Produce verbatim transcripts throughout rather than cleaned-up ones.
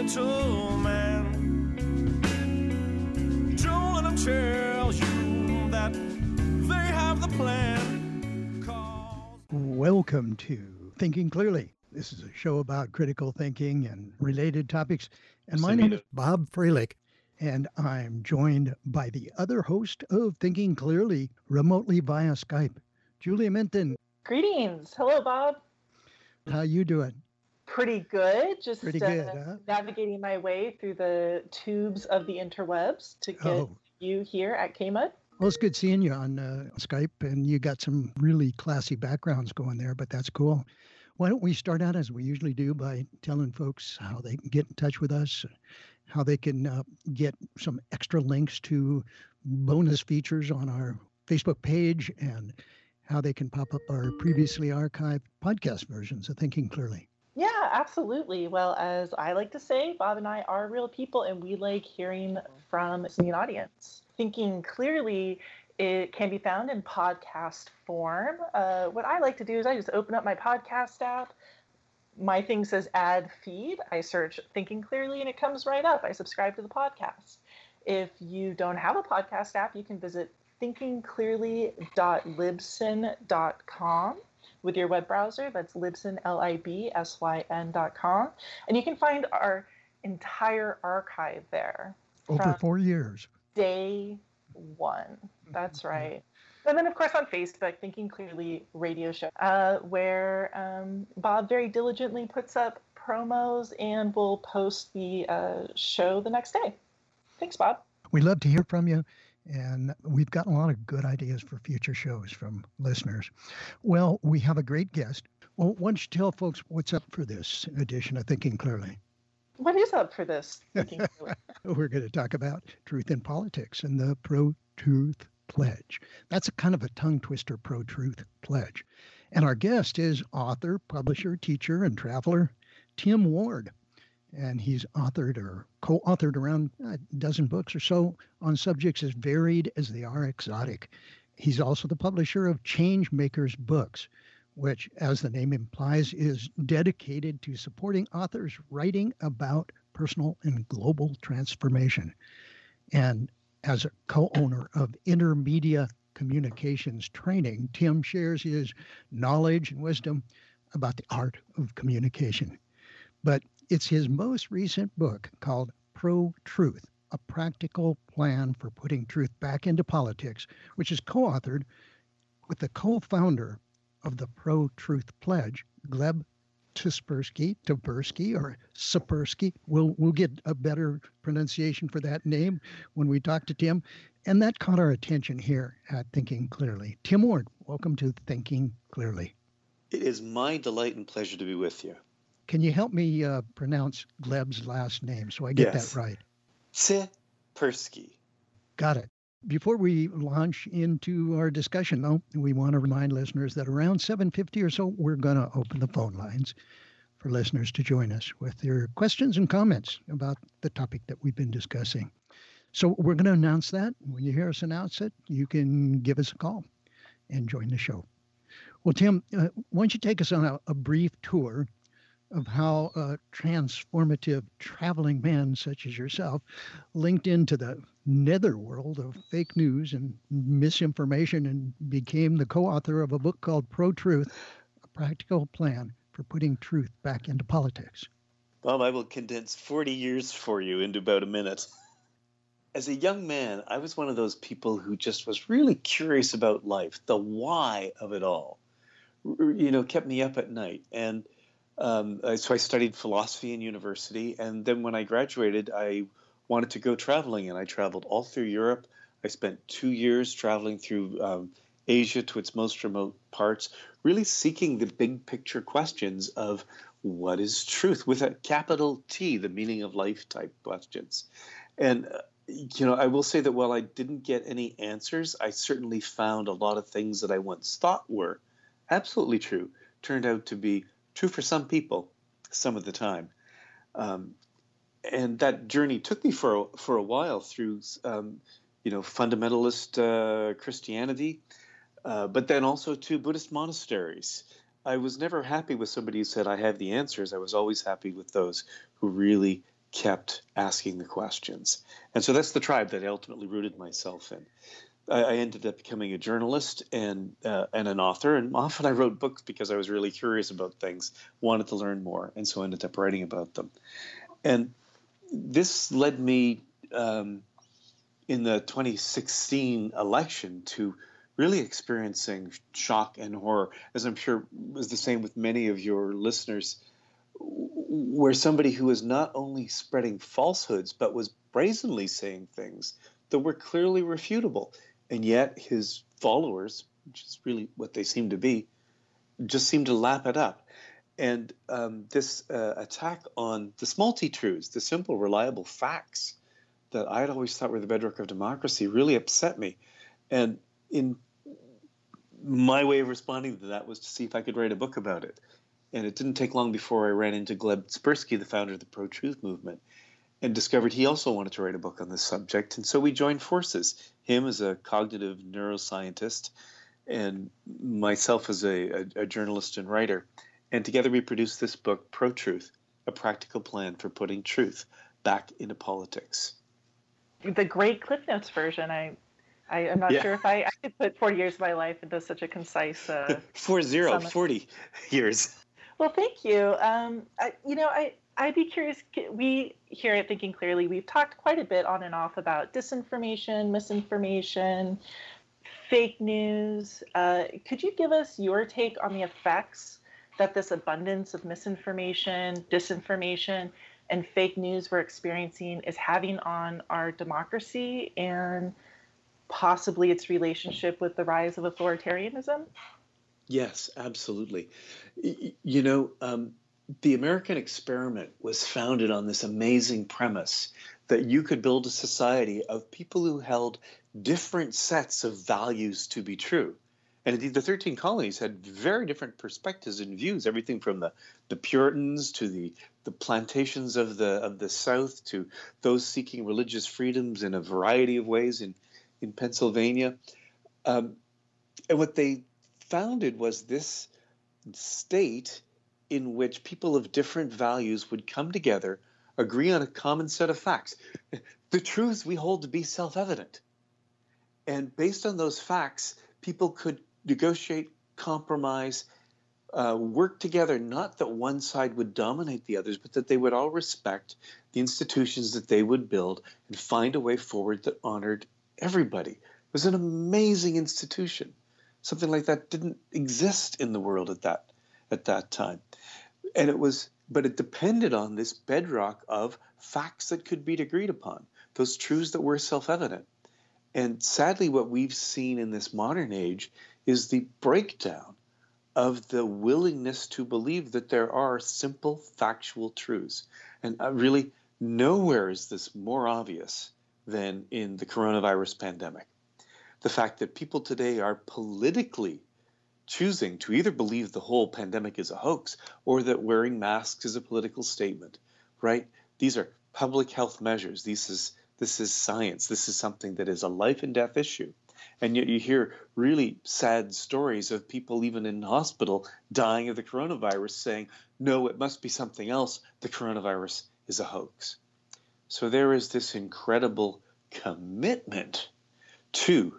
little man. Don't let them tell you that they have the plan. Cause... Welcome to Thinking Clearly. This is a show about critical thinking and related topics. And my name is Bob Freilich, and I'm joined by the other host of Thinking Clearly remotely via Skype, Julia Minton. Greetings. Hello, Bob. How you doing? Pretty good. Just Pretty good, uh, huh? navigating my way through the tubes of the interwebs to get Oh. you here at K M U D. Well, it's good seeing you on uh, Skype, and you got some really classy backgrounds going there, but that's cool. Why don't we start out as we usually do by telling folks how they can get in touch with us, how they can uh, get some extra links to bonus features on our Facebook page, and how they can pop up our previously archived podcast versions of Thinking Clearly. Yeah, absolutely. Well, as I like to say, Bob and I are real people, and we like hearing from the audience. Thinking Clearly, it can be found in podcast form. Uh, what I like to do is I just open up my podcast app. My thing says add feed. I search Thinking Clearly, and it comes right up. I subscribe to the podcast. If you don't have a podcast app, you can visit thinking clearly dot libsyn dot com with your web browser. That's Libsyn, L I B S Y N dot com. And you can find our entire archive there. Over four years. Day one. That's right. And then, of course, on Facebook, Thinking Clearly Radio Show, uh, where um, Bob very diligently puts up promos and will post the uh, show the next day. Thanks, Bob. We love to hear from you, and we've gotten a lot of good ideas for future shows from listeners. Well, we have a great guest. Well, why don't you tell folks what's up for this edition of Thinking Clearly? What is up for this Thinking Clearly? We're going to talk about truth in politics and the pro-truth pledge. That's a kind of a tongue twister, pro-truth pledge. And our guest is author, publisher, teacher, and traveler, Tim Ward. And he's authored or co-authored around a dozen books or so on subjects as varied as they are exotic. He's also the publisher of Changemakers Books, which, as the name implies, is dedicated to supporting authors writing about personal and global transformation. And as a co-owner of Intermedia Communications Training, Tim shares his knowledge and wisdom about the art of communication. But it's his most recent book called Pro-Truth, A Practical Plan for Putting Truth Back into Politics, which is co-authored with the co-founder of the Pro-Truth Pledge, Gleb Tsipursky, Tversky, or Tsipursky. We'll, we'll get a better pronunciation for that name when we talk to Tim. And that caught our attention here at Thinking Clearly. Tim Ward, welcome to Thinking Clearly. It is my delight and pleasure to be with you. Can you help me uh, pronounce Gleb's last name so I get yes. that right? Tsipursky. Got it. Before we launch into our discussion, though, we want to remind listeners that around seven fifty or so, we're going to open the phone lines for listeners to join us with their questions and comments about the topic that we've been discussing. So we're going to announce that. When you hear us announce it, you can give us a call and join the show. Well, Tim, uh, why don't you take us on a, a brief tour of how a transformative traveling man such as yourself linked into the netherworld of fake news and misinformation and became the co-author of a book called Pro-Truth, A Practical Plan for Putting Truth Back into Politics. Bob, I will condense forty years for you into about a minute. As a young man, I was one of those people who just was really curious about life, the why of it all. You know, kept me up at night. And Um, so I studied philosophy in university, and then when I graduated, I wanted to go traveling, and I traveled all through Europe. I spent two years traveling through um, Asia to its most remote parts, really seeking the big picture questions of what is truth, with a capital T, the meaning of life type questions. And, uh, you know, I will say that while I didn't get any answers, I certainly found a lot of things that I once thought were absolutely true, turned out to be true for some people, some of the time. Um, and that journey took me for a, for a while through, um, you know, fundamentalist uh, Christianity, uh, but then also to Buddhist monasteries. I was never happy with somebody who said, I have the answers. I was always happy with those who really kept asking the questions. And so that's the tribe that I ultimately rooted myself in. I, I ended up becoming a journalist and uh, and an author, and often I wrote books because I was really curious about things, wanted to learn more, and so I ended up writing about them. And this led me um, in the twenty sixteen election to really experiencing shock and horror, as I'm sure was the same with many of your listeners, where somebody who was not only spreading falsehoods, but was brazenly saying things that were clearly refutable. And yet his followers, which is really what they seem to be, just seem to lap it up. And um, this uh, attack on the small t truths, the simple, reliable facts that I had always thought were the bedrock of democracy, really upset me. And in my way of responding to that was to see if I could write a book about it. And it didn't take long before I ran into Gleb Tsipursky, the founder of the pro-truth movement, and discovered he also wanted to write a book on this subject. And so we joined forces, him as a cognitive neuroscientist and myself as a, a, a journalist and writer. And together we produced this book, Pro-Truth, A Practical Plan for Putting Truth Back into Politics. The great Cliff Notes version. I, I am not Yeah. sure if I, I could put forty years of my life into such a concise uh, Four zero, summary. forty years. Well, thank you. Um, I, you know, I, I'd be curious. We here at Thinking Clearly, we've talked quite a bit on and off about disinformation, misinformation, fake news. Uh, could you give us your take on the effects that this abundance of misinformation, disinformation, and fake news we're experiencing is having on our democracy and possibly its relationship with the rise of authoritarianism? Yes, absolutely. Y- You know, um, the American experiment was founded on this amazing premise that you could build a society of people who held different sets of values to be true. And indeed, the thirteen colonies had very different perspectives and views, everything from the, the Puritans to the, the plantations of the of the South to those seeking religious freedoms in a variety of ways in, in Pennsylvania. Um, and what they founded was this state in which people of different values would come together, agree on a common set of facts, the truths we hold to be self-evident. And based on those facts, people could negotiate, compromise, uh, work together, not that one side would dominate the others, but that they would all respect the institutions that they would build and find a way forward that honored everybody. It was an amazing institution. Something like that didn't exist in the world at that at that time. And it was, but it depended on this bedrock of facts that could be agreed upon, those truths that were self-evident. And sadly, what we've seen in this modern age is the breakdown of the willingness to believe that there are simple factual truths. And uh, really, nowhere is this more obvious than in the coronavirus pandemic. The fact that people today are politically choosing to either believe the whole pandemic is a hoax or that wearing masks is a political statement, right? These are public health measures. This is, this is science. This is something that is a life and death issue. And yet you hear really sad stories of people even in hospital dying of the coronavirus saying, no, it must be something else. The coronavirus is a hoax. So there is this incredible commitment to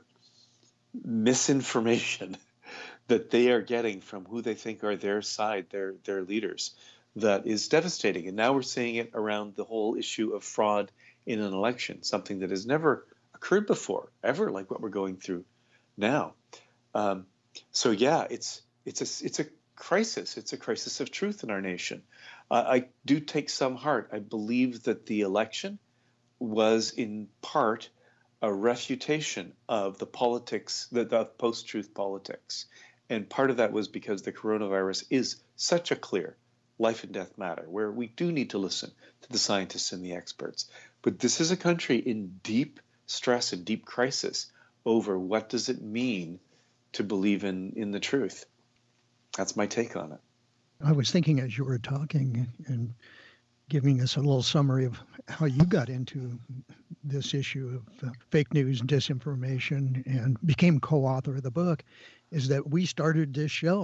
misinformation that they are getting from who they think are their side, their their leaders, that is devastating. And now we're seeing it around the whole issue of fraud in an election, something that has never occurred before, ever, like what we're going through now. Um, so yeah, it's it's a it's a crisis. It's a crisis of truth in our nation. Uh, I do take some heart. I believe that the election was in part a refutation of the politics, the, the post-truth politics. And part of that was because the coronavirus is such a clear life and death matter, where we do need to listen to the scientists and the experts. But this is a country in deep stress and deep crisis over what does it mean to believe in, in the truth. That's my take on it. I was thinking as you were talking and giving us a little summary of how you got into this issue of uh, fake news and disinformation and became co-author of the book, is that we started this show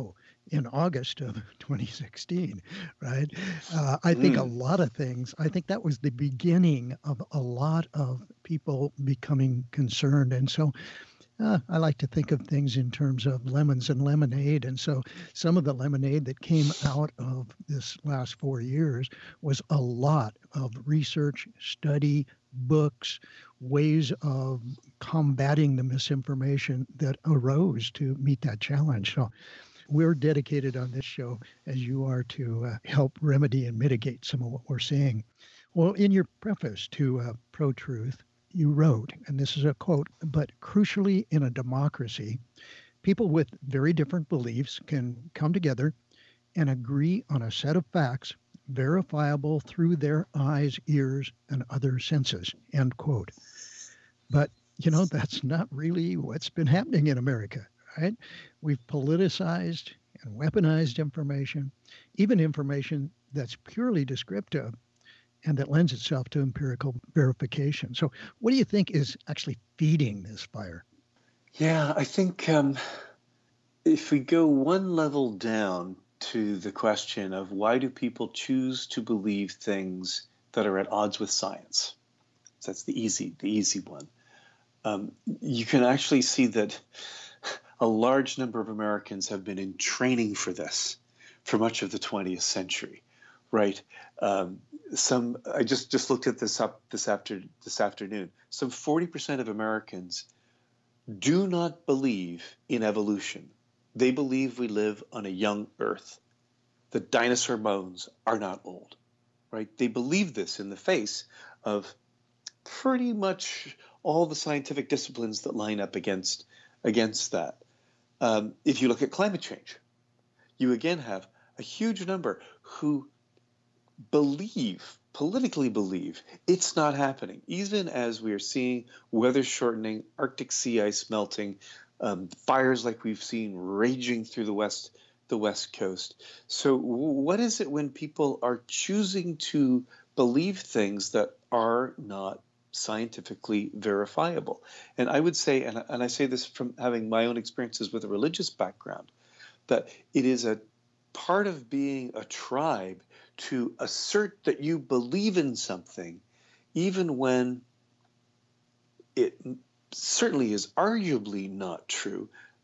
in August of twenty sixteen, right? Uh, I think a Mm. lot of things, I think that was the beginning of a lot of people becoming concerned. And so uh, I like to think of things in terms of lemons and lemonade. And so some of the lemonade that came out of this last four years was a lot of research, study, books, ways of combating the misinformation that arose to meet that challenge. So we're dedicated on this show, as you are, to uh, help remedy and mitigate some of what we're seeing. Well, in your preface to uh, Pro Truth, you wrote, and this is a quote, but crucially in a democracy, people with very different beliefs can come together and agree on a set of facts verifiable through their eyes, ears, and other senses, end quote. But, you know, that's not really what's been happening in America, right? We've politicized and weaponized information, even information that's purely descriptive and that lends itself to empirical verification. So, what do you think is actually feeding this fire? Yeah, I think um, if we go one level down to the question of why do people choose to believe things that are at odds with science, so that's the easy, the easy one. Um, you can actually see that a large number of Americans have been in training for this for much of the twentieth century, right? Um, some I just just looked at this up this after this afternoon. Some forty percent of Americans do not believe in evolution. They believe we live on a young Earth. The dinosaur bones are not old, right? They believe this in the face of pretty much all the scientific disciplines that line up against against that. Um, if you look at climate change, you again have a huge number who believe, politically believe, it's not happening, even as we are seeing weather shortening, Arctic sea ice melting, um, fires like we've seen raging through the west, the west coast. So, what is it when people are choosing to believe things that are not scientifically verifiable? And I would say, and, and I say this from having my own experiences with a religious background, that it is a part of being a tribe to assert that you believe in something, even when it certainly is arguably not true.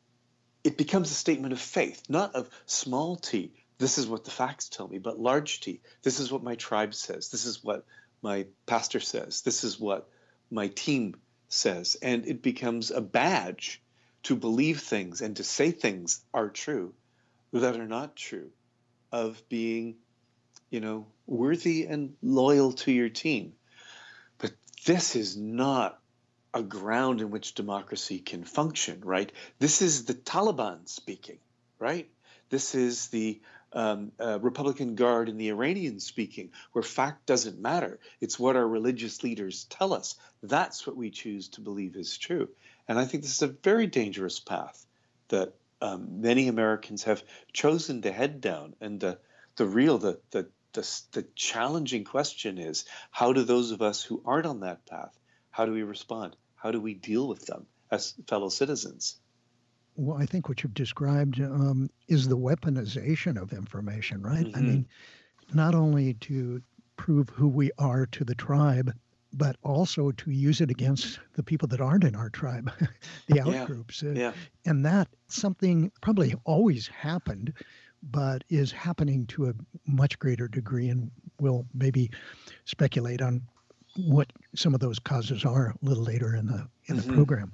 It becomes a statement of faith, not of small t, this is what the facts tell me, but large t, this is what my tribe says, this is what my pastor says, this is what my team says. And it becomes a badge to believe things and to say things are true that are not true, of being, you know, worthy and loyal to your team. But this is not a ground in which democracy can function, right? This is the Taliban speaking, right? This is the um, uh, Republican Guard and the Iranians speaking, where fact doesn't matter. It's what our religious leaders tell us. That's what we choose to believe is true. And I think this is a very dangerous path that um, many Americans have chosen to head down. And the the real, the, the the the challenging question is, how do those of us who aren't on that path, how do we respond? How do we deal with them as fellow citizens? Well, I think what you've described um, is the weaponization of information, right? Mm-hmm. I mean, not only to prove who we are to the tribe, but also to use it against the people that aren't in our tribe, the outgroups. Yeah. Uh, yeah. And that something probably always happened, but is happening to a much greater degree. And we'll maybe speculate on what some of those causes are a little later in the in Mm-hmm. the program.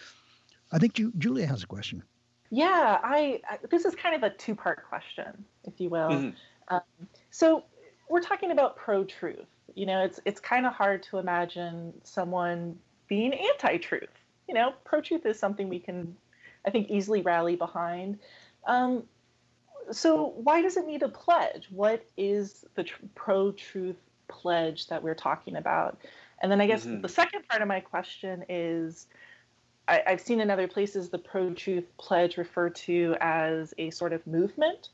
I think Ju- Julia has a question. Yeah, I, I this is kind of a two-part question, if you will. Mm-hmm. Um, so we're talking about pro-truth. You know, it's it's kind of hard to imagine someone being anti-truth. You know, pro-truth is something we can, I think, easily rally behind. Um, so why does it need a pledge? What is the tr- pro-truth pledge that we're talking about? And then I guess Mm-hmm. the second part of my question is, I, I've seen in other places the pro-truth pledge referred to as a sort of movement.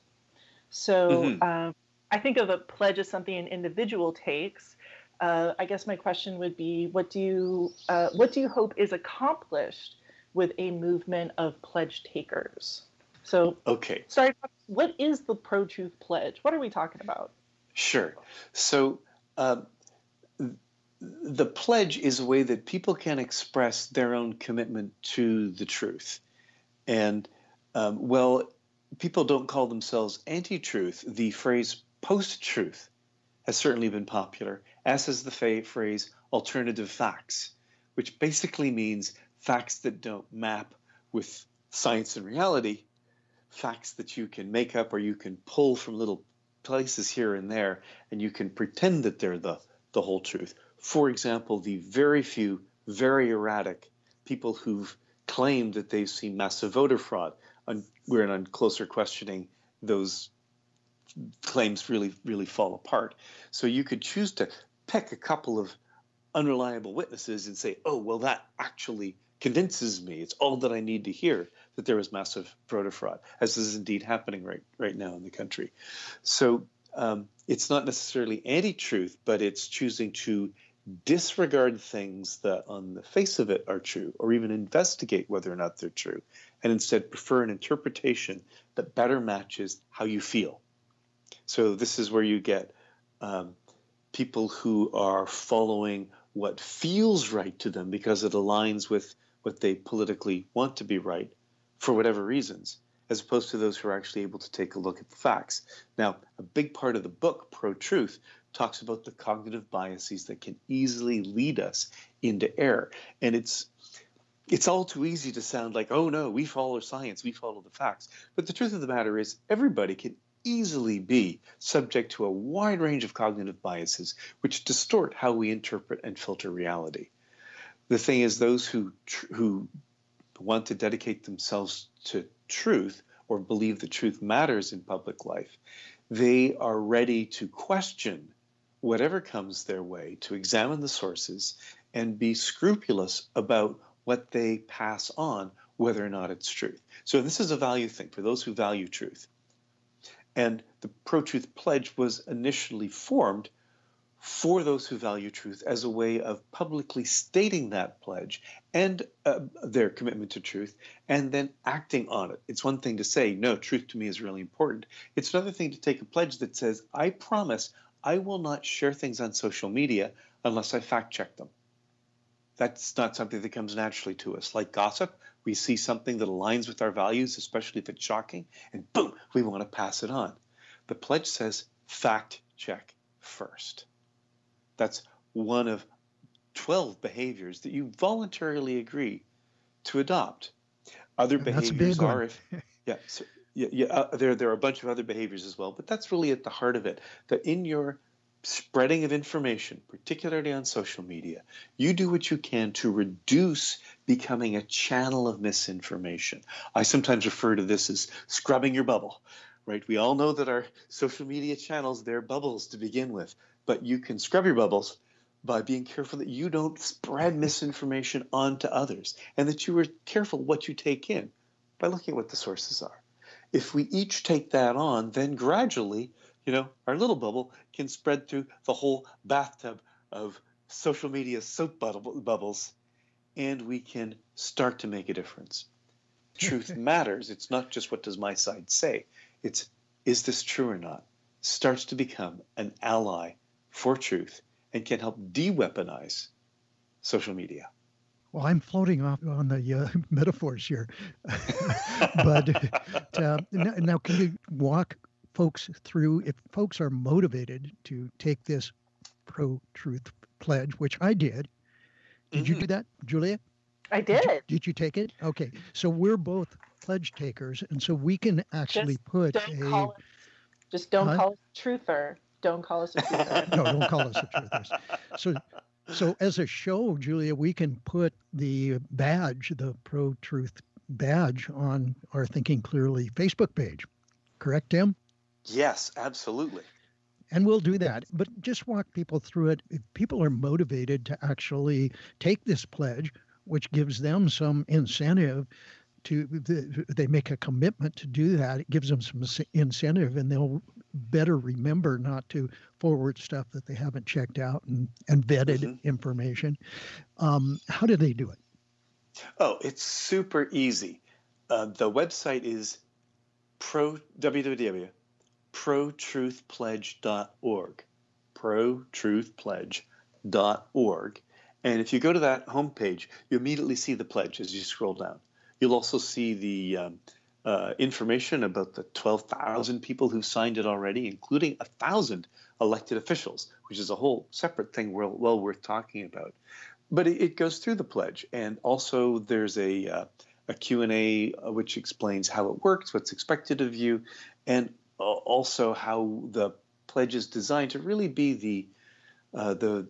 So Mm-hmm. um, I think of a pledge as something an individual takes. Uh, I guess my question would be, what do you uh, what do you hope is accomplished with a movement of pledge takers? So, Okay. sorry, what is the Pro-Truth Pledge? What are we talking about? Sure. So um, the pledge is a way that people can express their own commitment to the truth. And um, well, people don't call themselves anti-truth. The phrase post-truth has certainly been popular, as has the fa- phrase alternative facts, which basically means facts that don't map with science and reality, facts that you can make up or you can pull from little places here and there, and you can pretend that they're the, the whole truth. For example, the very few, very erratic people who've claimed that they've seen massive voter fraud. On, we're on closer questioning, those claims really, really fall apart. So you could choose to pick a couple of unreliable witnesses and say, oh, well, that actually convinces me, it's all that I need to hear, that there was massive voter fraud, as is indeed happening right, right now in the country. So um, it's not necessarily anti-truth, but it's choosing to disregard things that on the face of it are true, or even investigate whether or not they're true, and instead prefer an interpretation that better matches how you feel. So this is where you get um, people who are following what feels right to them because it aligns with what they politically want to be right for whatever reasons, as opposed to those who are actually able to take a look at the facts. Now, a big part of the book, Pro-Truth, talks about the cognitive biases that can easily lead us into error. And it's it's all too easy to sound like, oh no, we follow science, we follow the facts. But the truth of the matter is everybody can easily be subject to a wide range of cognitive biases which distort how we interpret and filter reality. The thing is, those who tr- who want to dedicate themselves to truth or believe that truth matters in public life, they are ready to question whatever comes their way, to examine the sources and be scrupulous about what they pass on, whether or not it's truth. So this is a value thing for those who value truth. And the Pro-Truth Pledge was initially formed for those who value truth as a way of publicly stating that pledge and uh, their commitment to truth, and then acting on it. It's one thing to say, no, truth to me is really important. It's another thing to take a pledge that says, I promise I will not share things on social media unless I fact check them. That's not something that comes naturally to us. Like gossip, we see something that aligns with our values, especially if it's shocking, and boom, we want to pass it on. The pledge says, fact check first. That's one of twelve behaviors that you voluntarily agree to adopt. Other And that's a behaviors big one. are if yeah, so, yeah, yeah uh, there there are a bunch of other behaviors as well, but that's really at the heart of it. That in your spreading of information, particularly on social media, you do what you can to reduce becoming a channel of misinformation. I sometimes refer to this as scrubbing your bubble, right? We all know that our social media channels, they're bubbles to begin with, but you can scrub your bubbles by being careful that you don't spread misinformation onto others, and that you are careful what you take in by looking at what the sources are. If we each take that on, then gradually, you know, our little bubble can spread through the whole bathtub of social media soap bubbles, and we can start to make a difference. Truth matters. It's not just what does my side say. It's, is this true or not? Starts to become an ally for truth and can help de-weaponize social media. Well, I'm floating off on the uh, metaphors here. But uh, now, can you walk folks through, if folks are motivated to take this Pro-Truth Pledge, which I did. Did mm-hmm. you do that, Julia? I did. Did you, did you take it? Okay. So we're both pledge takers, and so we can actually just put don't a... Call it, just don't huh? call us a truther. Don't call us a truther. No, don't call us a truthers. So, so as a show, Julia, we can put the badge, the Pro-Truth badge, on our Thinking Clearly Facebook page. Correct, Tim? Yes, absolutely. And we'll do that. But just walk people through it. If people are motivated to actually take this pledge, which gives them some incentive to, they make a commitment to do that. It gives them some incentive, and they'll better remember not to forward stuff that they haven't checked out and, and vetted mm-hmm. information. Um, how do they do it? Oh, it's super easy. Uh, the website is pro www pro truth pledge dot org, pro truth pledge dot org. And if you go to that homepage, you immediately see the pledge as you scroll down. You'll also see the um, uh, information about the twelve thousand people who've signed it already, including one thousand elected officials, which is a whole separate thing well, well worth talking about. But it, it goes through the pledge. And also there's a, uh, a Q and A which explains how it works, what's expected of you, and also how the pledge is designed to really be the uh, the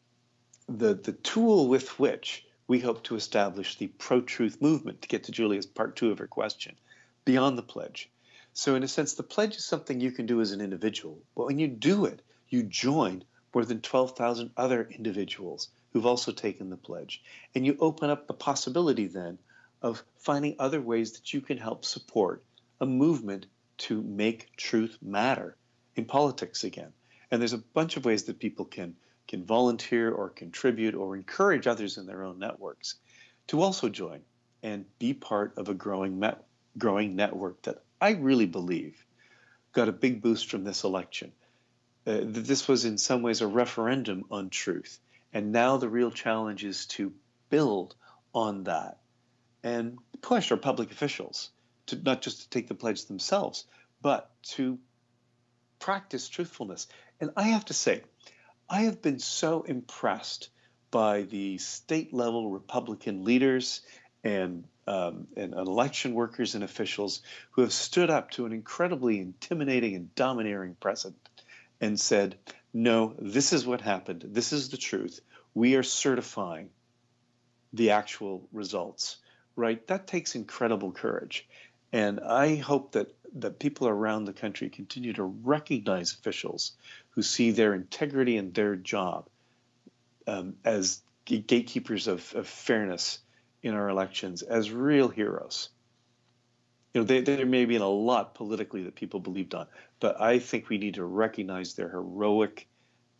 the the tool with which we hope to establish the pro-truth movement, to get to Julia's part two of her question, beyond the pledge. So in a sense, the pledge is something you can do as an individual, but when you do it, you join more than twelve thousand other individuals who've also taken the pledge, and you open up the possibility then of finding other ways that you can help support a movement to make truth matter in politics again. And there's a bunch of ways that people can can volunteer or contribute or encourage others in their own networks to also join and be part of a growing met, growing network that I really believe got a big boost from this election. Uh, this was in some ways a referendum on truth. And now the real challenge is to build on that and push our public officials to not just to take the pledge themselves, but to practice truthfulness. And I have to say, I have been so impressed by the state level Republican leaders and, um, and election workers and officials who have stood up to an incredibly intimidating and domineering president and said, no, this is what happened. This is the truth. We are certifying the actual results, right? That takes incredible courage. And I hope that, that people around the country continue to recognize officials who see their integrity and their job um, as gatekeepers of, of fairness in our elections as real heroes. You know, they, there may be a lot politically that people believed on, but I think we need to recognize their heroic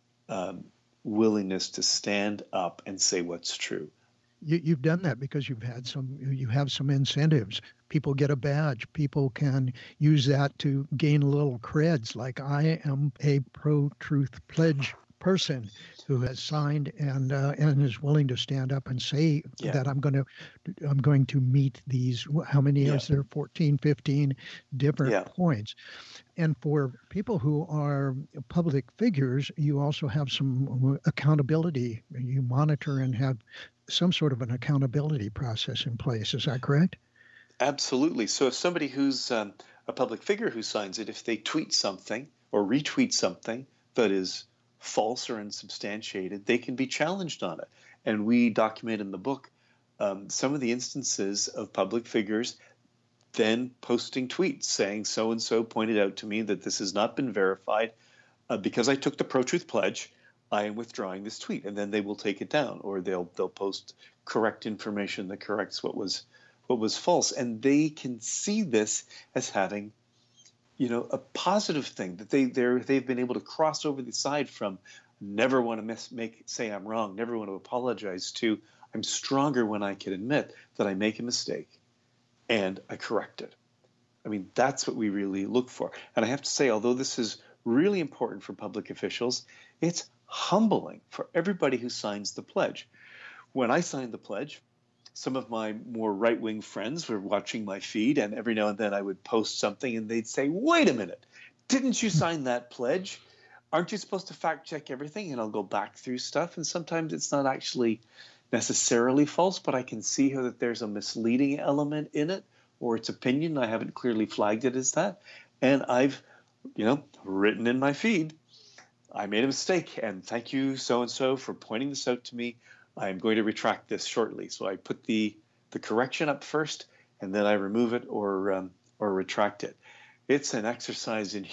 um, willingness to stand up and say what's true. You, you've done that because you've had some, you have some incentives. People get a badge. People can use that to gain a little creds, like I am a pro-truth pledge person who has signed and uh, and is willing to stand up and say Yeah. that I'm going to I'm going to meet these. How many Yeah. is there? fourteen, fifteen different Yeah. points. And for people who are public figures, you also have some accountability. You monitor and have some sort of an accountability process in place. Is that correct? Absolutely. So if somebody who's um, a public figure who signs it, if they tweet something or retweet something that is false or unsubstantiated, they can be challenged on it. And we document in the book um, some of the instances of public figures then posting tweets saying so-and-so pointed out to me that this has not been verified. Uh, because I took the pro-truth pledge, I am withdrawing this tweet. And then they will take it down, or they'll they'll post correct information that corrects what was what was false. And they can see this as having, you know, a positive thing, that they they're they've been able to cross over the side from never want to miss, make say I'm wrong, never want to apologize, to I'm stronger when I can admit that I make a mistake and I correct it. I mean, that's what we really look for. And I have to say, although this is really important for public officials, it's humbling for everybody who signs the pledge. When I signed the pledge, some of my more right-wing friends were watching my feed, and every now and then I would post something and they'd say, wait a minute, didn't you sign that pledge? Aren't you supposed to fact check everything? And I'll go back through stuff, and sometimes it's not actually necessarily false, but I can see how that there's a misleading element in it, or its opinion. I haven't clearly flagged it as that. And I've, you know, written in my feed, I made a mistake, and thank you so-and-so for pointing this out to me. I'm going to retract this shortly. So I put the, the correction up first, and then I remove it or, um, or retract it. It's an exercise in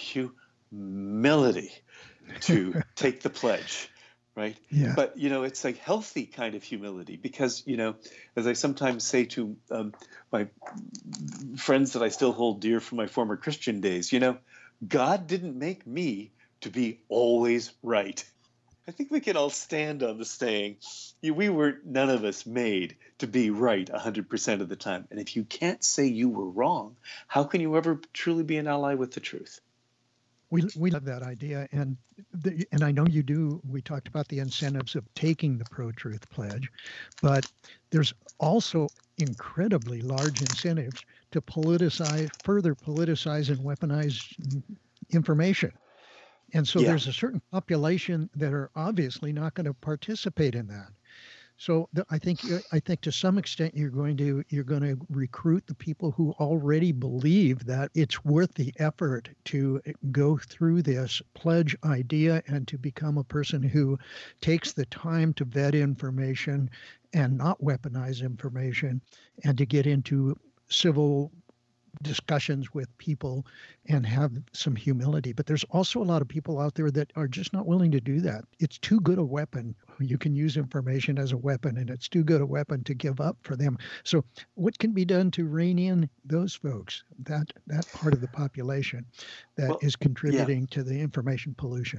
humility to take the pledge, right? Yeah. But, you know, it's a healthy kind of humility because, you know, as I sometimes say to um, my friends that I still hold dear from my former Christian days, you know, God didn't make me to be always right. I think we can all stand on the saying, we were none of us made to be right one hundred percent of the time. And if you can't say you were wrong, how can you ever truly be an ally with the truth? We we love that idea, and the, and I know you do. We talked about the incentives of taking the pro-truth pledge, but there's also incredibly large incentives to politicize, further politicize and weaponize information. And so Yeah. there's a certain population that are obviously not going to participate in that. So the, I think I think to some extent you're going to you're going to recruit the people who already believe that it's worth the effort to go through this pledge idea and to become a person who takes the time to vet information and not weaponize information, and to get into civil discussions with people and have some humility. But there's also a lot of people out there that are just not willing to do that. It's too good a weapon. You can use information as a weapon, and it's too good a weapon to give up for them. So what can be done to rein in those folks, that that part of the population that Well, is contributing yeah. to the information pollution?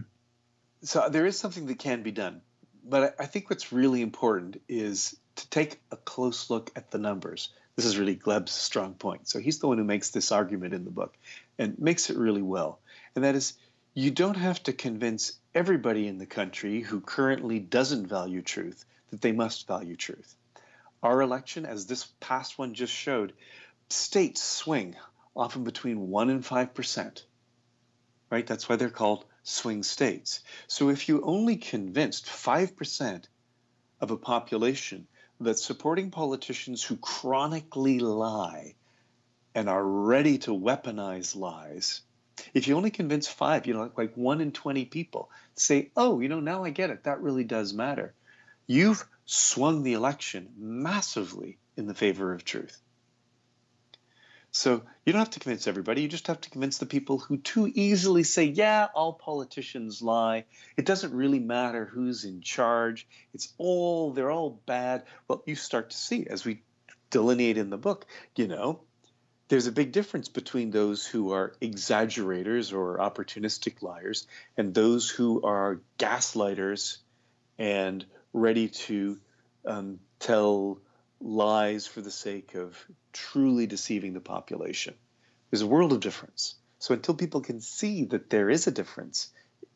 So there is something that can be done. But I I think what's really important is to take a close look at the numbers. This is really Gleb's strong point. So he's the one who makes this argument in the book and makes it really well. And that is, you don't have to convince everybody in the country who currently doesn't value truth that they must value truth. Our election, as this past one just showed, states swing often between one and five percent. Right? That's why they're called swing states. So if you only convinced five percent of a population that supporting politicians who chronically lie and are ready to weaponize lies, if you only convince five, you know, like, like one in twenty people say, oh, you know, now I get it, that really does matter, you've swung the election massively in the favor of truth. So you don't have to convince everybody. You just have to convince the people who too easily say, yeah, all politicians lie. It doesn't really matter who's in charge. It's all, they're all bad. Well, you start to see, as we delineate in the book, you know, there's a big difference between those who are exaggerators or opportunistic liars and those who are gaslighters and ready to um, tell lies for the sake of truly deceiving the population. There's a world of difference. So until people can see that there is a difference,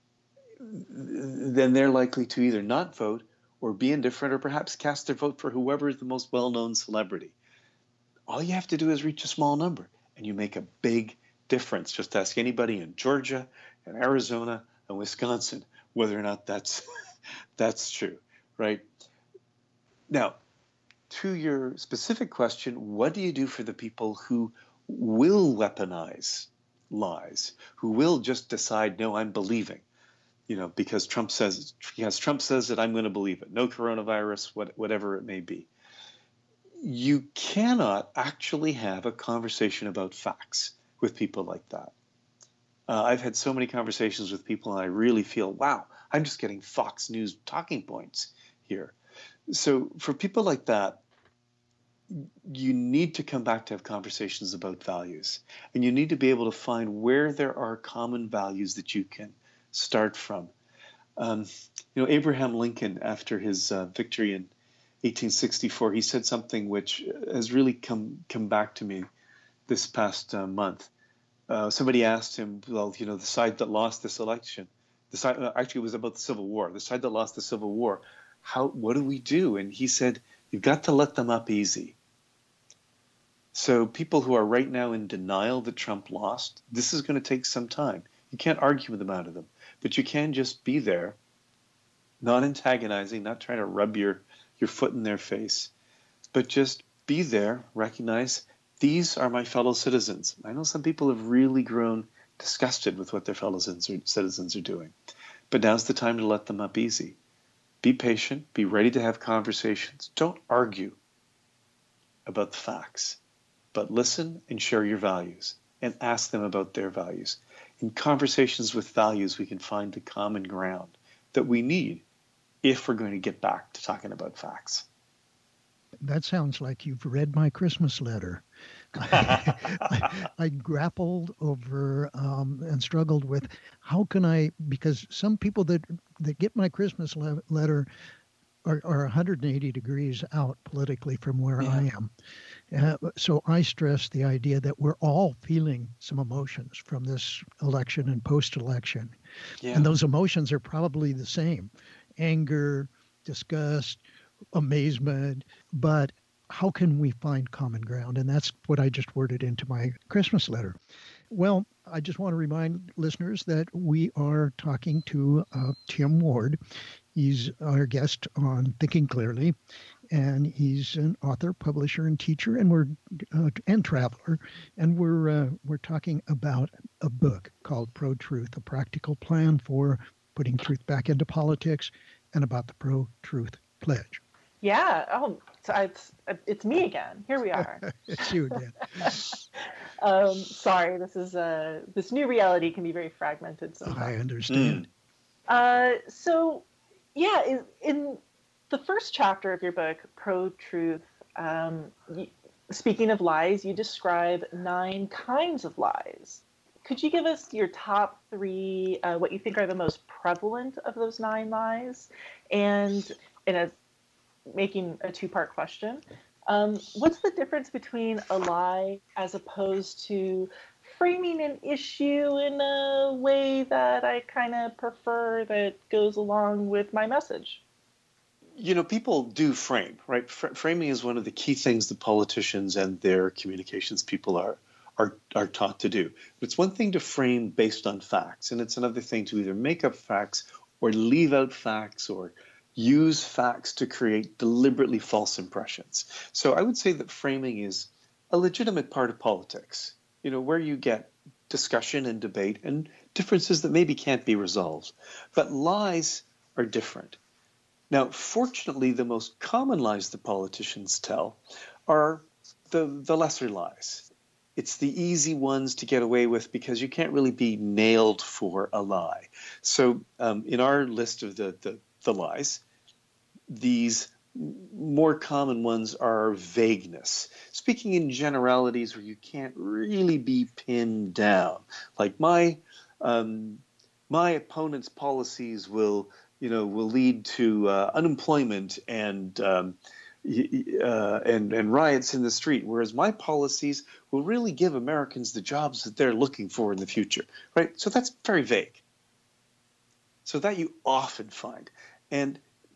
then they're likely to either not vote or be indifferent or perhaps cast their vote for whoever is the most well-known celebrity. All you have to do is reach a small number and you make a big difference. Just ask anybody in Georgia and Arizona and Wisconsin whether or not that's that's true, right? Now, to your specific question, what do you do for the people who will weaponize lies, who will just decide, no, I'm believing, you know, because Trump says, yes, Trump says that I'm going to believe it. No coronavirus, what, whatever it may be. You cannot actually have a conversation about facts with people like that. Uh, I've had so many conversations with people and I really feel, wow, I'm just getting Fox News talking points here. So for people like that, you need to come back to have conversations about values. And you need to be able to find where there are common values that you can start from. Um, you know, Abraham Lincoln, after his uh, victory in eighteen sixty-four, he said something which has really come, come back to me this past uh, month. Uh, somebody asked him, well, you know, the side that lost this election, the side, uh, actually it was about the Civil War, the side that lost the Civil War, how, what do we do? And he said, you've got to let them up easy. So people who are right now in denial that Trump lost, this is going to take some time. You can't argue them out of them, but you can just be there, not antagonizing, not trying to rub your, your foot in their face, but just be there, recognize these are my fellow citizens. I know some people have really grown disgusted with what their fellow citizens are doing, but now's the time to let them up easy. Be patient, be ready to have conversations. Don't argue about the facts, but listen and share your values and ask them about their values. In conversations with values, we can find the common ground that we need if we're going to get back to talking about facts. That sounds like you've read my Christmas letter. I, I grappled over um, and struggled with how can I, because some people that that get my Christmas le- letter are, are one hundred eighty degrees out politically from where Yeah. I am. Uh, so I stress the idea that we're all feeling some emotions from this election and post-election. Yeah. And those emotions are probably the same: anger, disgust, amazement. But how can we find common ground? And that's what I just worded into my Christmas letter. Well, I just want to remind listeners that we are talking to uh, Tim Ward. He's our guest on Thinking Clearly, and he's an author, publisher, and teacher, and we're uh, and traveler, and we're uh, we're talking about a book called Pro-Truth: A Practical Plan for Putting Truth Back into Politics, and about the Pro-Truth Pledge. Yeah. Oh, so it's it's me again. Here we are. It's you again. um, sorry, this is uh, this new reality can be very fragmented sometimes. I understand. Mm. Uh, so, yeah, in, in the first chapter of your book, Pro-Truth, um, you, speaking of lies, you describe nine kinds of lies. Could you give us your top three, uh, what you think are the most prevalent of those nine lies? And in a making a two-part question, um, what's the difference between a lie as opposed to framing an issue in a way that I kind of prefer that goes along with my message? You know, people do frame, right? Fr- framing is one of the key things that politicians and their communications people are, are, are taught to do. But it's one thing to frame based on facts, and it's another thing to either make up facts or leave out facts or use facts to create deliberately false impressions. So I would say that framing is a legitimate part of politics, you know, where you get discussion and debate and differences that maybe can't be resolved. But lies are different. Now, fortunately, the most common lies that politicians tell are the, the lesser lies. It's the easy ones to get away with because you can't really be nailed for a lie. So um, in our list of the, the, the lies, these more common ones are vagueness, speaking in generalities where you can't really be pinned down. Like my um, my opponent's policies will, you know, will lead to uh, unemployment and um, uh, and and riots in the street, whereas my policies will really give Americans the jobs that they're looking for in the future, right? So that's very vague. So that you often find, and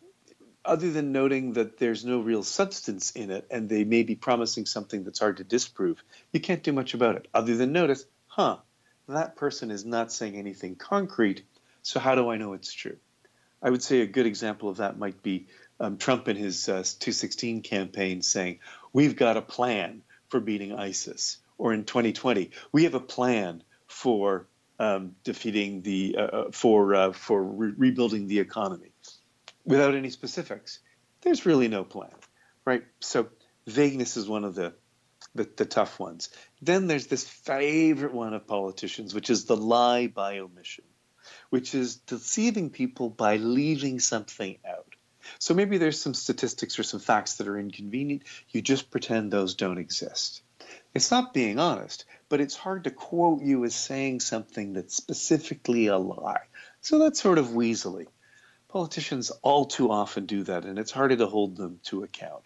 other than noting that there's no real substance in it and they may be promising something that's hard to disprove, you can't do much about it other than notice, huh, that person is not saying anything concrete, so how do I know it's true? I would say a good example of that might be um, Trump in his uh, two sixteen campaign saying, we've got a plan for beating ISIS. Or in twenty twenty, we have a plan for um, defeating the, uh, for, uh, for re- rebuilding the economy. Without any specifics, there's really no plan, right? So vagueness is one of the, the, the tough ones. Then there's this favorite one of politicians, which is the lie by omission, which is deceiving people by leaving something out. So maybe there's some statistics or some facts that are inconvenient. You just pretend those don't exist. It's not being honest, but it's hard to quote you as saying something that's specifically a lie. So that's sort of weaselly. Politicians all too often do that, and it's harder to hold them to account.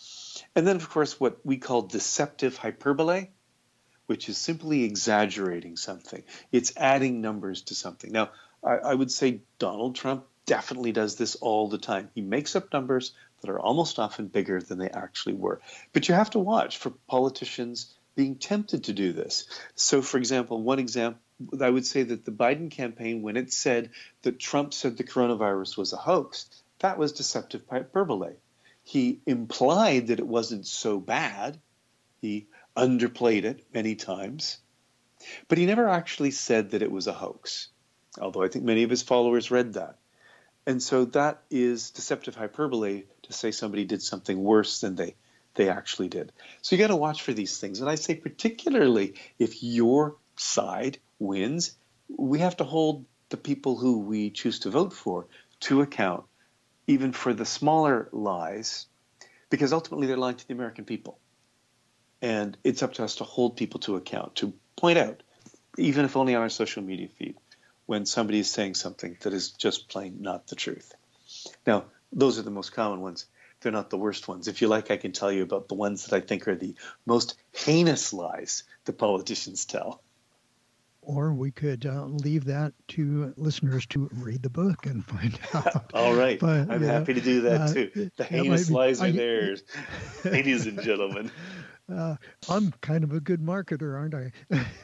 And then, of course, what we call deceptive hyperbole, which is simply exaggerating something. It's adding numbers to something. Now, I, I would say Donald Trump definitely does this all the time. He makes up numbers that are almost often bigger than they actually were. But you have to watch for politicians being tempted to do this. So, for example, one example, I would say that the Biden campaign, when it said that Trump said the coronavirus was a hoax, that was deceptive hyperbole. He implied that it wasn't so bad. He underplayed it many times. But he never actually said that it was a hoax, although I think many of his followers read that. And so that is deceptive hyperbole, to say somebody did something worse than they, they actually did. So you got to watch for these things. And I say particularly if your side wins, we have to hold the people who we choose to vote for to account, even for the smaller lies, because ultimately they're lying to the American people. And it's up to us to hold people to account, to point out, even if only on our social media feed, when somebody is saying something that is just plain not the truth. Now, those are the most common ones. They're not the worst ones. If you like, I can tell you about the ones that I think are the most heinous lies the politicians tell. Or we could uh, leave that to listeners to read the book and find out. All right. But, I'm yeah, happy to do that uh, too. The that heinous might be- lies are I- theirs, ladies and gentlemen. Uh, I'm kind of a good marketer, aren't I?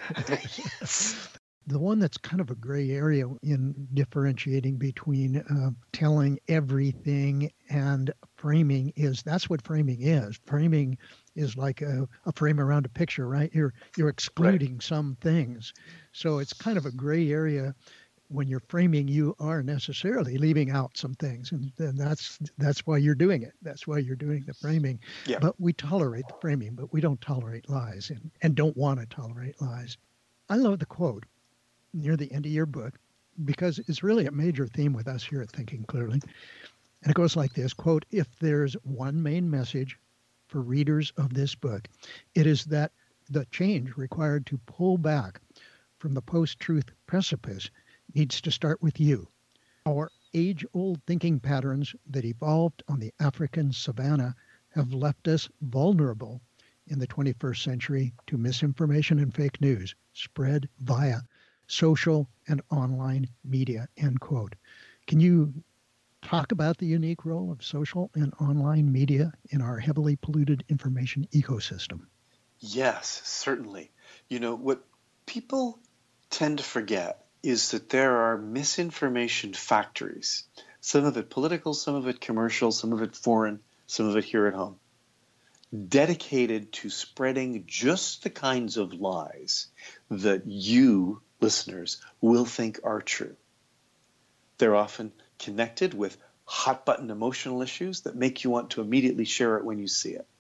The one that's kind of a gray area in differentiating between uh, telling everything and framing is that's what framing is. Framing is like a, a frame around a picture, right? You're you're excluding right. some things. So it's kind of a gray area. When you're framing, you are necessarily leaving out some things, and, and that's that's why you're doing it. That's why you're doing the framing. Yeah. But we tolerate the framing, but we don't tolerate lies and, and don't want to tolerate lies. I love the quote near the end of your book because it's really a major theme with us here at Thinking Clearly. And it goes like this, quote, "If there's one main message for readers of this book, it is that the change required to pull back from the post-truth precipice needs to start with you. Our age-old thinking patterns that evolved on the African savanna have left us vulnerable in the twenty-first century to misinformation and fake news spread via social and online media," end quote. Can you talk about the unique role of social and online media in our heavily polluted information ecosystem? Yes, certainly. You know, what people tend to forget is that there are misinformation factories, some of it political, some of it commercial, some of it foreign, some of it here at home, dedicated to spreading just the kinds of lies that you, listeners, will think are true. They're often connected with hot-button emotional issues that make you want to immediately share it when you see it.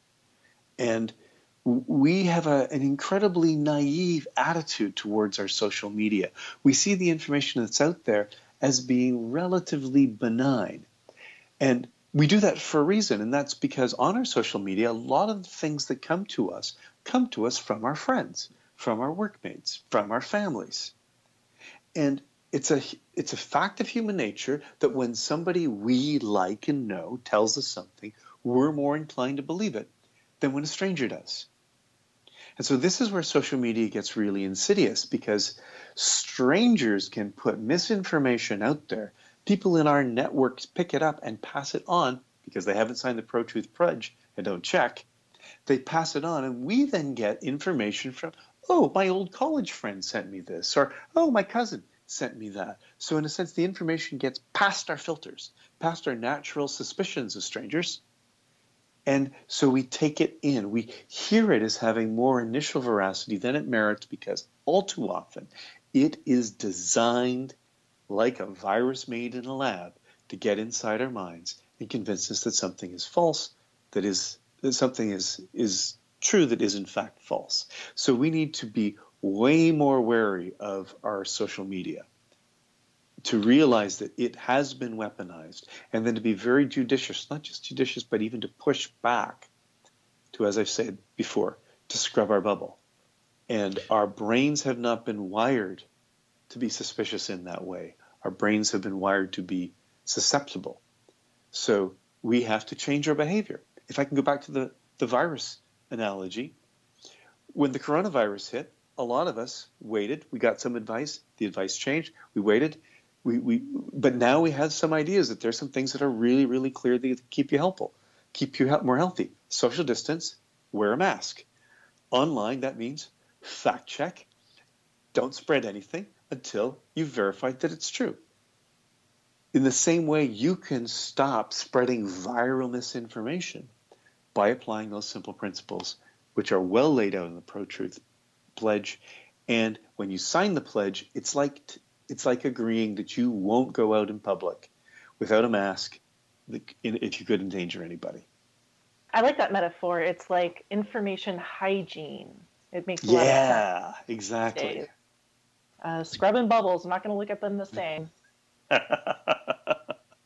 And we have a, an incredibly naive attitude towards our social media. We see the information that's out there as being relatively benign. And we do that for a reason, and that's because on our social media, a lot of the things that come to us come to us from our friends, from our workmates, from our families. And it's a, it's a fact of human nature that when somebody we like and know tells us something, we're more inclined to believe it than when a stranger does. And so this is where social media gets really insidious, because strangers can put misinformation out there. People in our networks pick it up and pass it on because they haven't signed the Pro-Truth Pledge and don't check. They pass it on, and we then get information from, oh, my old college friend sent me this, or, oh, my cousin sent me that. So in a sense, the information gets past our filters, past our natural suspicions of strangers. And so we take it in. We hear it as having more initial veracity than it merits, because all too often it is designed like a virus made in a lab to get inside our minds and convince us that something is false, that is that something is is true that is in fact false. So we need to be way more wary of our social media, to realize that it has been weaponized, and then to be very judicious, not just judicious, but even to push back to, as I've said before, to scrub our bubble. And our brains have not been wired to be suspicious in that way. Our brains have been wired to be susceptible. So we have to change our behavior. If I can go back to the, the virus analogy, when the coronavirus hit, a lot of us waited. We got some advice. The advice changed. We waited. We, we, but now we have some ideas that there's some things that are really, really clear that keep you helpful, keep you more healthy. Social distance, wear a mask. Online, that means fact check. Don't spread anything until you've verified that it's true. In the same way, you can stop spreading viral misinformation by applying those simple principles, which are well laid out in the Pro-Truth Pledge. And when you sign the pledge, it's like t- It's like agreeing that you won't go out in public without a mask if you could endanger anybody. I like that metaphor. It's like information hygiene. It makes a lot of sense. Yeah, exactly. Uh, scrubbing bubbles, I'm not going to look at them the same.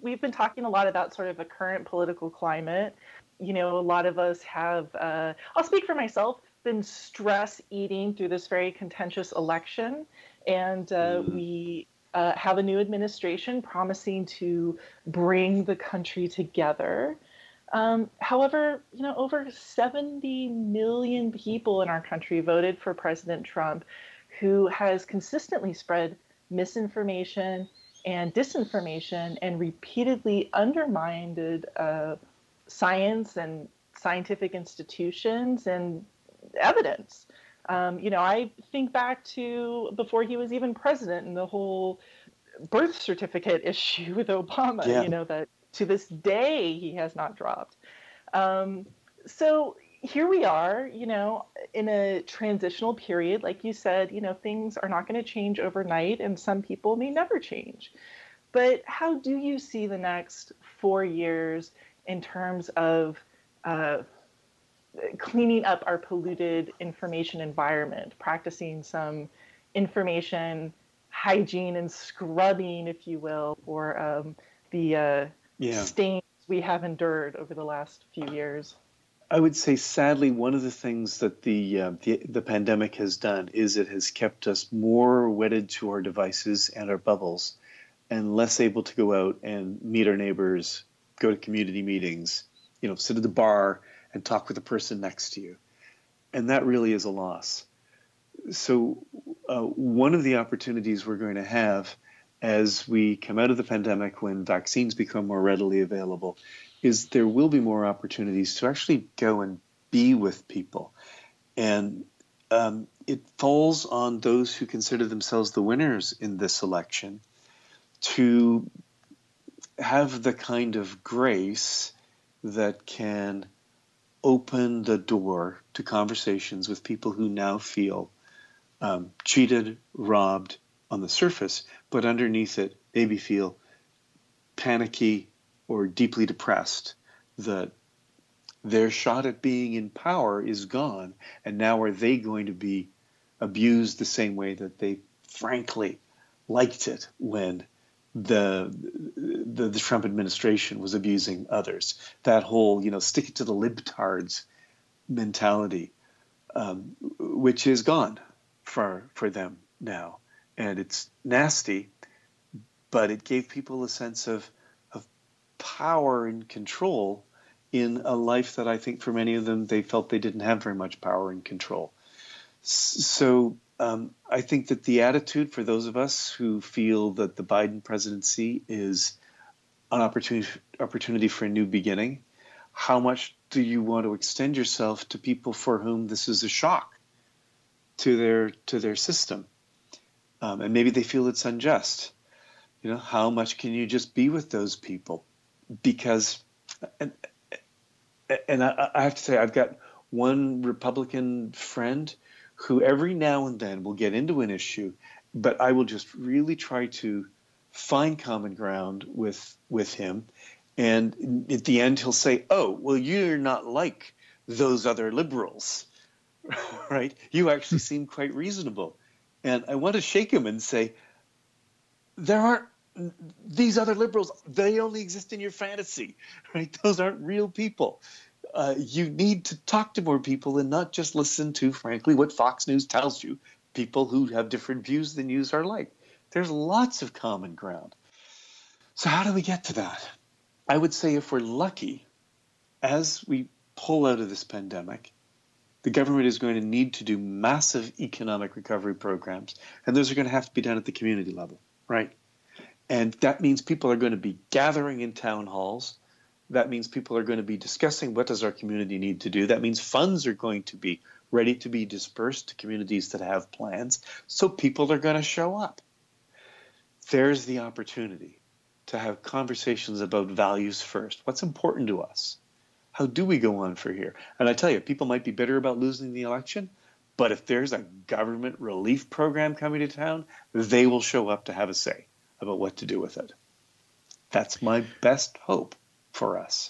we've been talking a lot about sort of a current political climate. You know, a lot of us have, uh, I'll speak for myself, been stress eating through this very contentious election. And uh, mm. we uh, have a new administration promising to bring the country together. Um, however, you know, over seventy million people in our country voted for President Trump, who has consistently spread misinformation and disinformation and repeatedly undermined uh, science and scientific institutions and evidence. Um, you know, I think back to before he was even president and the whole birth certificate issue with Obama, yeah. you know, that to this day he has not dropped. Um, so here we are, you know, in a transitional period. Like you said, you know, things are not going to change overnight and some people may never change. But how do you see the next four years in terms of uh, cleaning up our polluted information environment, practicing some information hygiene and scrubbing, if you will, for um, the uh, yeah. stains we have endured over the last few years? I would say, sadly, one of the things that the, uh, the the pandemic has done is it has kept us more wedded to our devices and our bubbles and less able to go out and meet our neighbors, go to community meetings, you know, sit at the bar and talk with the person next to you. And that really is a loss. So uh, one of the opportunities we're going to have as we come out of the pandemic, when vaccines become more readily available, is there will be more opportunities to actually go and be with people. And um, it falls on those who consider themselves the winners in this election to have the kind of grace that can open the door to conversations with people who now feel um, cheated, robbed on the surface, but underneath it, maybe feel panicky or deeply depressed that their shot at being in power is gone, and now are they going to be abused the same way that they frankly liked it when the the, the Trump administration was abusing others. That whole, you know, stick it to the libtards mentality, um, which is gone for for them now. And it's nasty, but it gave people a sense of of power and control in a life that I think for many of them, they felt they didn't have very much power and control. So um, I think that the attitude for those of us who feel that the Biden presidency is an opportunity, opportunity for a new beginning, how much do you want to extend yourself to people for whom this is a shock to their to their system? Um, and maybe they feel it's unjust. You know, how much can you just be with those people? Because, and, and I, I have to say, I've got one Republican friend who every now and then will get into an issue, but I will just really try to find common ground with with him. And at the end, he'll say, oh, well, you're not like those other liberals, right? You actually seem quite reasonable. And I want to shake him and say, there aren't these other liberals, they only exist in your fantasy, right? Those aren't real people. Uh, you need to talk to more people and not just listen to, frankly, what Fox News tells you people who have different views than you are like. There's lots of common ground. So how do we get to that? I would say if we're lucky, as we pull out of this pandemic, the government is going to need to do massive economic recovery programs, and those are going to have to be done at the community level, right? And that means people are going to be gathering in town halls. That means people are going to be discussing what does our community need to do. That means funds are going to be ready to be dispersed to communities that have plans. So people are going to show up. There's the opportunity to have conversations about values first. What's important to us? How do we go on for here? And I tell you, people might be bitter about losing the election, but if there's a government relief program coming to town, they will show up to have a say about what to do with it. That's my best hope for us.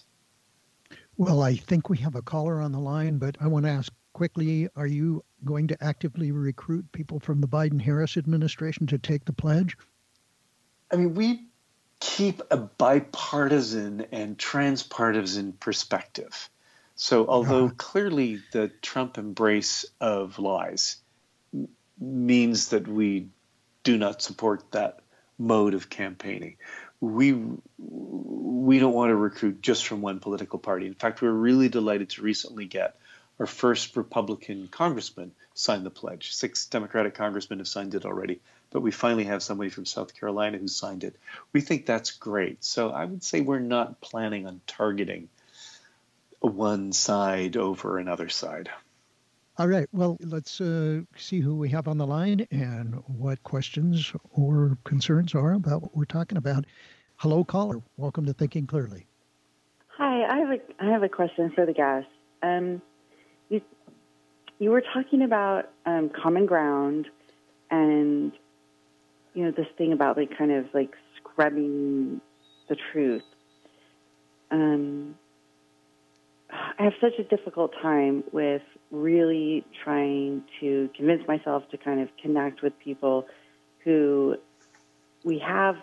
Well, I think we have a caller on the line, but I want to ask quickly, are you going to actively recruit people from the Biden-Harris administration to take the pledge? I mean, we keep a bipartisan and transpartisan perspective. So although clearly the Trump embrace of lies m- means that we do not support that mode of campaigning, we we don't want to recruit just from one political party. In fact, we were really delighted to recently get our first Republican congressman sign the pledge. Six Democratic congressmen have signed it already, but we finally have somebody from South Carolina who signed it. We think that's great. So I would say we're not planning on targeting one side over another side. All right. Well, let's uh, see who we have on the line and what questions or concerns are about what we're talking about. Hello, caller. Welcome to Thinking Clearly. Hi, I have a I have a question for the guest. Um, you you were talking about um, common ground, and you know this thing about like kind of like scrubbing the truth. Um, I have such a difficult time with really trying to convince myself to kind of connect with people who we have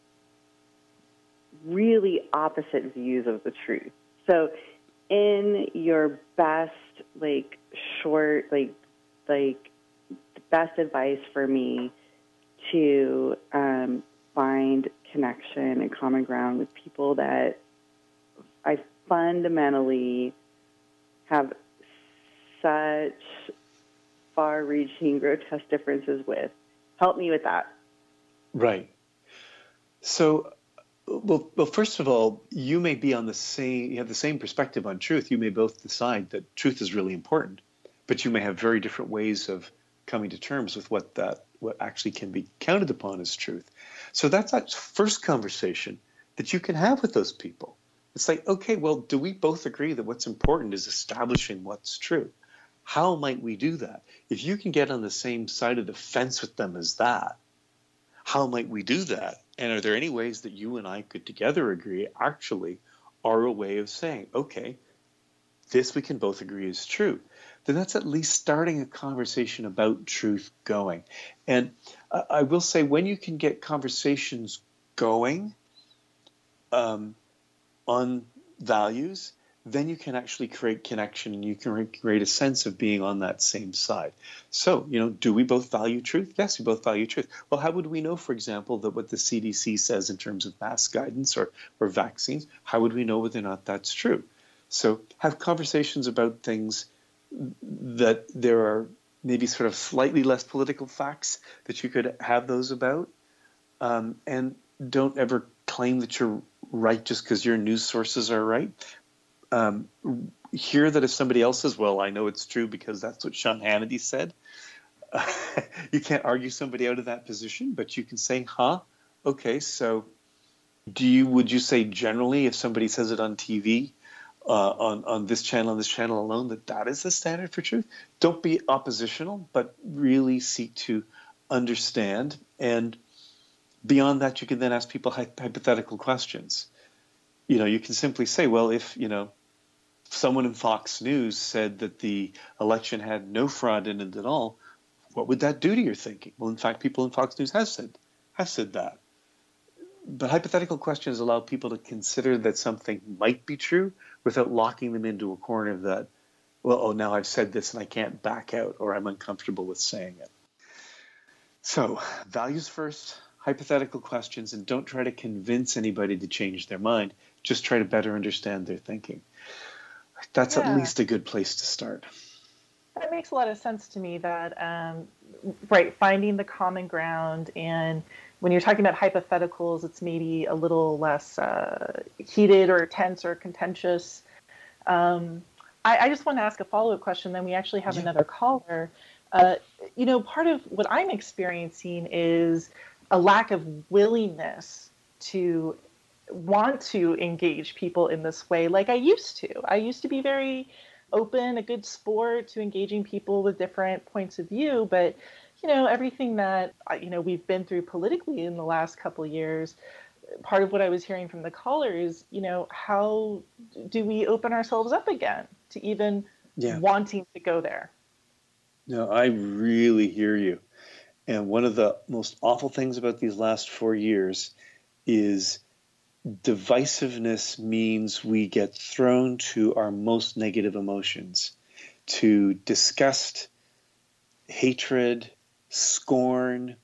really opposite views of the truth. So in your best, like, short, like, like, the best advice for me to um, find connection and common ground with people that I fundamentally have such far-reaching, grotesque differences with. Help me with that. Right. So, well, well, first of all, you may be on the same, you have the same perspective on truth. You may both decide that truth is really important, but you may have very different ways of coming to terms with what that, what actually can be counted upon as truth. So that's that first conversation that you can have with those people. It's like, okay, well, do we both agree that what's important is establishing what's true? How might we do that? If you can get on the same side of the fence with them as that, how might we do that? And are there any ways that you and I could together agree actually are a way of saying, okay, this we can both agree is true? Then that's at least starting a conversation about truth going. And uh, I will say, when you can get conversations going, um, on values, then you can actually create connection and you can create a sense of being on that same side. So, you know, do we both value truth? Yes, we both value truth. Well, how would we know, for example, that what the C D C says in terms of mask guidance or, or vaccines, how would we know whether or not that's true? So have conversations about things that there are maybe sort of slightly less political facts that you could have those about. Um, and don't ever claim that you're right just because your news sources are right. Um, hear that if somebody else says, well, I know it's true because that's what Sean Hannity said. Uh, you can't argue somebody out of that position, but you can say, huh, okay, so do you, would you say generally if somebody says it on T V, uh, on, on this channel, on this channel alone, that that is the standard for truth? Don't be oppositional, but really seek to understand. And beyond that, you can then ask people hypothetical questions. You know, you can simply say, well, if, you know, someone in Fox News said that the election had no fraud in it at all, what would that do to your thinking? Well, in fact, people in Fox News have said, have said that. But hypothetical questions allow people to consider that something might be true without locking them into a corner that, well, oh, now I've said this and I can't back out, or I'm uncomfortable with saying it. So, values first, hypothetical questions, and don't try to convince anybody to change their mind. Just try to better understand their thinking. That's Yeah. at least a good place to start. That makes a lot of sense to me, that, um, right, finding the common ground. And when you're talking about hypotheticals, it's maybe a little less uh, heated or tense or contentious. Um, I, I just want to ask a follow-up question, then we actually have Yeah. another caller. Uh, you know, part of what I'm experiencing is a lack of willingness to want to engage people in this way like I used to. I used to be very open, a good sport to engaging people with different points of view. But, you know, everything that, you know, we've been through politically in the last couple of years, part of what I was hearing from the caller is, you know, how do we open ourselves up again to even Yeah. wanting to go there? No, I really hear you. And one of the most awful things about these last four years is divisiveness means we get thrown to our most negative emotions, to disgust, hatred, scorn.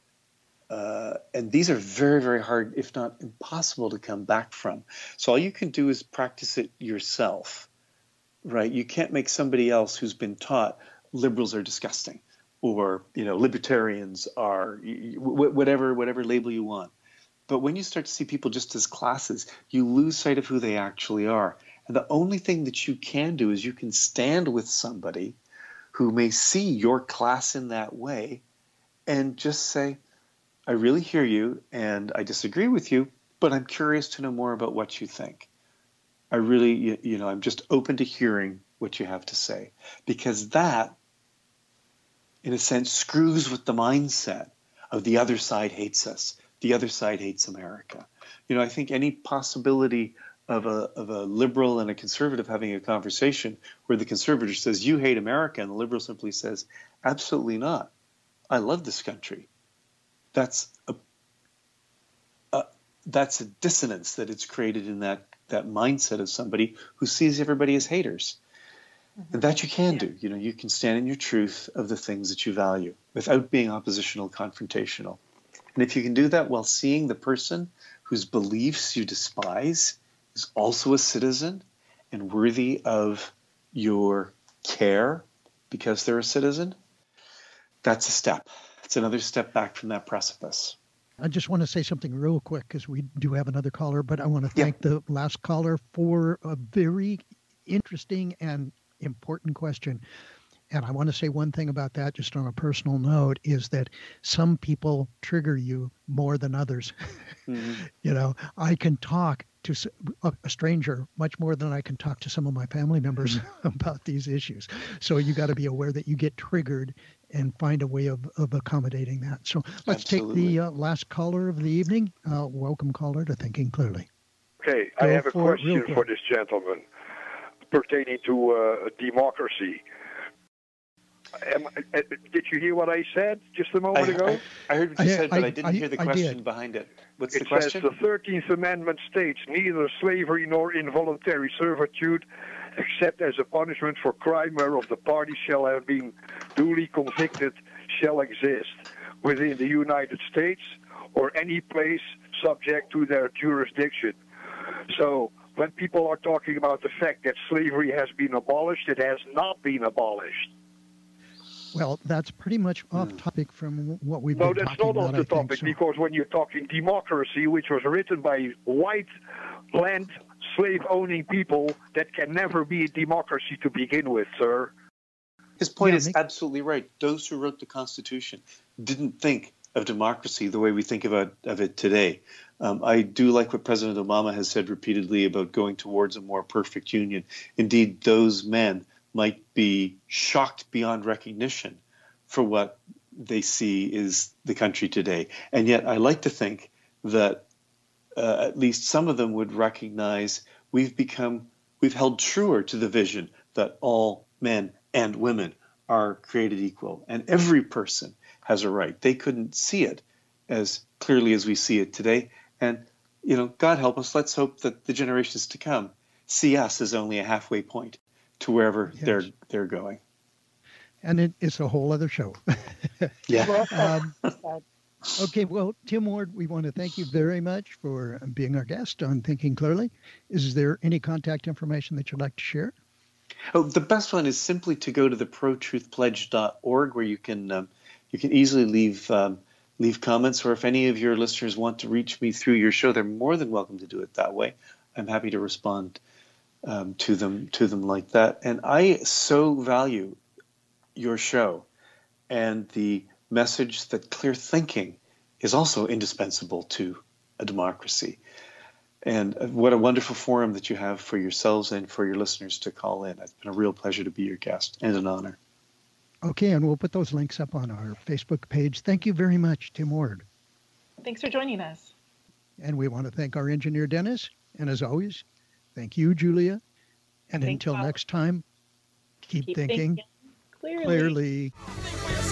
Uh, and these are very, very hard, if not impossible, to come back from. So all you can do is practice it yourself, right? You can't make somebody else who's been taught liberals are disgusting, or, you know, libertarians are whatever, whatever label you want. But when you start to see people just as classes, you lose sight of who they actually are. And the only thing that you can do is you can stand with somebody who may see your class in that way and just say, I really hear you and I disagree with you, but I'm curious to know more about what you think. I really, you, you know, I'm just open to hearing what you have to say, because that, in a sense, screws with the mindset of the other side hates us. The other side hates America. You know, I think any possibility of a of a liberal and a conservative having a conversation where the conservative says, you hate America, and the liberal simply says, absolutely not. I love this country. That's a, a that's a dissonance that it's created in that that mindset of somebody who sees everybody as haters. Mm-hmm. And that you can yeah. do. You know, you can stand in your truth of the things that you value without being oppositional, confrontational. And if you can do that while seeing the person whose beliefs you despise is also a citizen and worthy of your care because they're a citizen, that's a step. It's another step back from that precipice. I just want to say something real quick because we do have another caller, but I want to thank yeah. the last caller for a very interesting and important question. And I want to say one thing about that, just on a personal note, is that some people trigger you more than others. Mm-hmm. You know, I can talk to a stranger much more than I can talk to some of my family members mm-hmm. about these issues. So you got to be aware that you get triggered and find a way of, of accommodating that. So let's Absolutely. take the uh, last caller of the evening. Uh, welcome, caller, to Thinking Clearly. Okay, Go I have a question for this gentleman pertaining to uh, democracy. Am, uh, did you hear what I said just a moment I, ago? I, I heard what you I, said, but I, I didn't I, hear the question behind it. What's it the question? It says the thirteenth Amendment states neither slavery nor involuntary servitude, except as a punishment for crime whereof the party shall have been duly convicted, shall exist within the United States or any place subject to their jurisdiction. So when people are talking about the fact that slavery has been abolished, it has not been abolished. Well, that's pretty much off topic from what we've no, been talking about. No, that's not off the topic, so. Because when you're talking democracy, which was written by white land slave-owning people, that can never be a democracy to begin with, sir. His point yeah, is make... absolutely right. Those who wrote the Constitution didn't think of democracy the way we think about of it today. Um, I do like what President Obama has said repeatedly about going towards a more perfect union. Indeed, those men might be shocked beyond recognition for what they see is the country today. And yet I like to think that uh, at least some of them would recognize we've become, we've held truer to the vision that all men and women are created equal and every person has a right. They couldn't see it as clearly as we see it today. And, you know, God help us, let's hope that the generations to come see us as only a halfway point to wherever yes. they're they're going. And it, it's a whole other show. yeah. um, okay, well, Tim Ward, we want to thank you very much for being our guest on Thinking Clearly. Is there any contact information that you'd like to share? Oh, the best one is simply to go to the pro truth pledge dot org, where you can um, you can easily leave um, leave comments, or if any of your listeners want to reach me through your show, they're more than welcome to do it that way. I'm happy to respond Um, to them to them like that. And I so value your show and the message that clear thinking is also indispensable to a democracy. And what a wonderful forum that you have for yourselves and for your listeners to call in. It's been a real pleasure to be your guest and an honor. Okay, and we'll put those links up on our Facebook page. Thank you very much, Tim Ward. Thanks for joining us. And we want to thank our engineer, Dennis. And as always, thank you, Julia. And Thanks, until Bob. next time, keep, keep thinking, thinking clearly. clearly.